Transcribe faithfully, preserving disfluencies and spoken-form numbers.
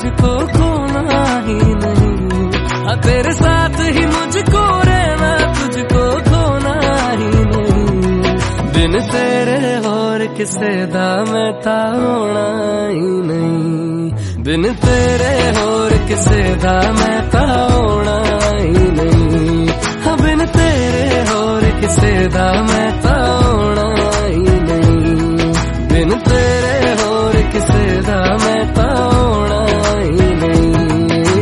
तुझको खोना ही नहीं, हाँ तेरे साथ ही मुझको रहना, तुझको खोना ही नहीं। बिन तेरे और किसे दा मैं ता होना ही नहीं, बिन तेरे और किसे दा मैं ता होना ही नहीं, हाँ बिन तेरे और किसे दा मैं